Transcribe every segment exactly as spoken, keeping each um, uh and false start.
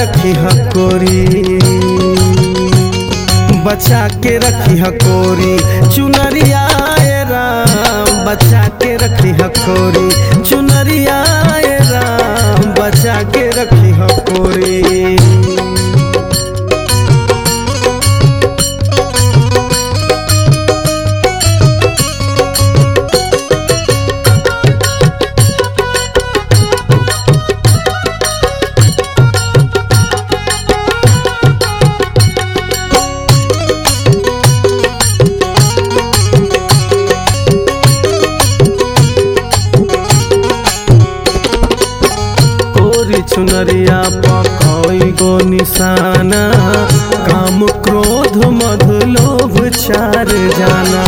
रखी हकोरी, बचा के रखी हकोरी चुनरिया राम, बचा के रखी हकोरी चुनरिया राम, बचा के रखी हकोरी। चुनरिया पकई गो निशाना, काम क्रोध मध लोभ चार जाना।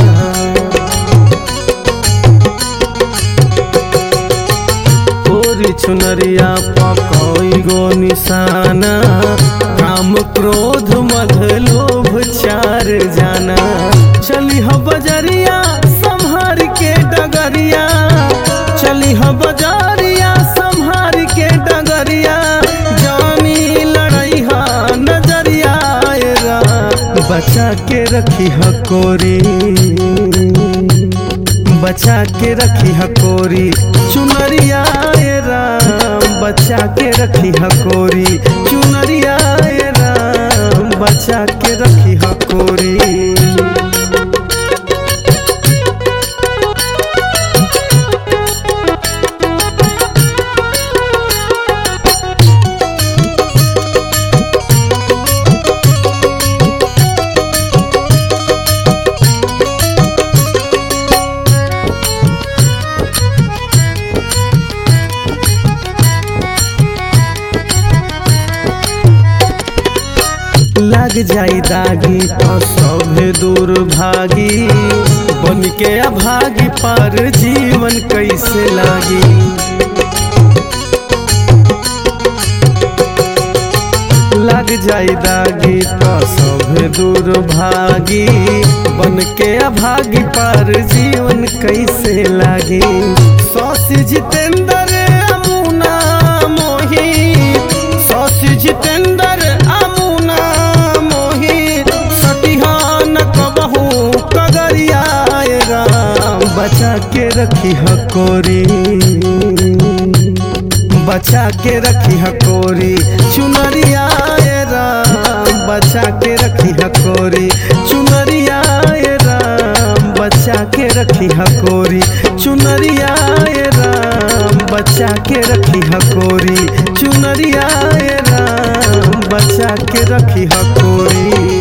ओरी चुनरिया पकई गो निशाना, काम क्रोध मध लोभ चार जाना। चली ह बजरिया संहार के डगरिया, चली ह बजरिया संहार के डगरिया, जानी लड़ई हा नजरिया राम, बचा के रखी हकोरी, बचा के रखी हकोरी चुनरिया राम, बचा के रखी हकोरी चुनरिया राम, बचा के रखी हकोरी। लग जाई दागी तो सभे दूर भागी, बन के अभागी पर जीवन कैसे लागी। लग जाई दागी तो सभे दूर भागी, बन के अभागी पर जीवन कैसे लागी। शशि जितेंद्र अमुना मोही, शशि जितेंद्र बचा के रखी हकोरी, बचा के रखी हकोरी चुनरिया राम, बचा के रखी हकोरी चुनरिया राम, बचा के रखी हकोरी चुनरिया राम, बचा के रखी हकोरी चुनरिया राम, बचा के रखी हकोरी।